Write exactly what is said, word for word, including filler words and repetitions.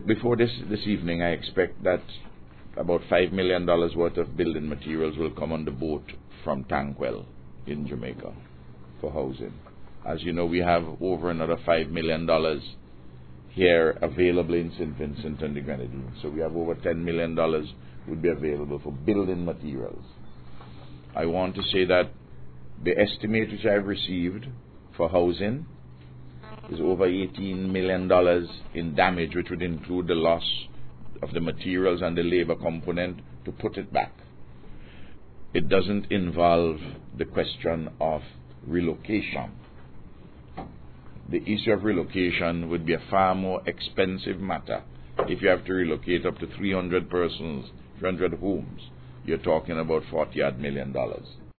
before this this evening, I expect that about five million dollars worth of building materials will come on the boat from Tankwell in Jamaica for housing. As you know, we have over another five million dollars here available in Saint Vincent and the Grenadines. So we have over ten million dollars would be available for building materials. I want to say that the estimate which I've received for housing is over eighteen million dollars in damage, which would include the loss of the materials and the labor component to put it back. It doesn't involve the question of relocation. The issue of relocation would be a far more expensive matter. If you have to relocate up to three hundred persons, three hundred homes, you're talking about forty odd million dollars.